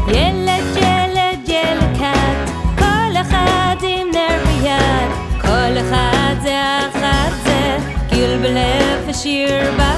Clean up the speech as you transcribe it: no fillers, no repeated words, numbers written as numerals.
ילד ילד ילד קט, כל אחד עם נר ביד, כל אחד זה אחת זה, גיל בלב ושיר בה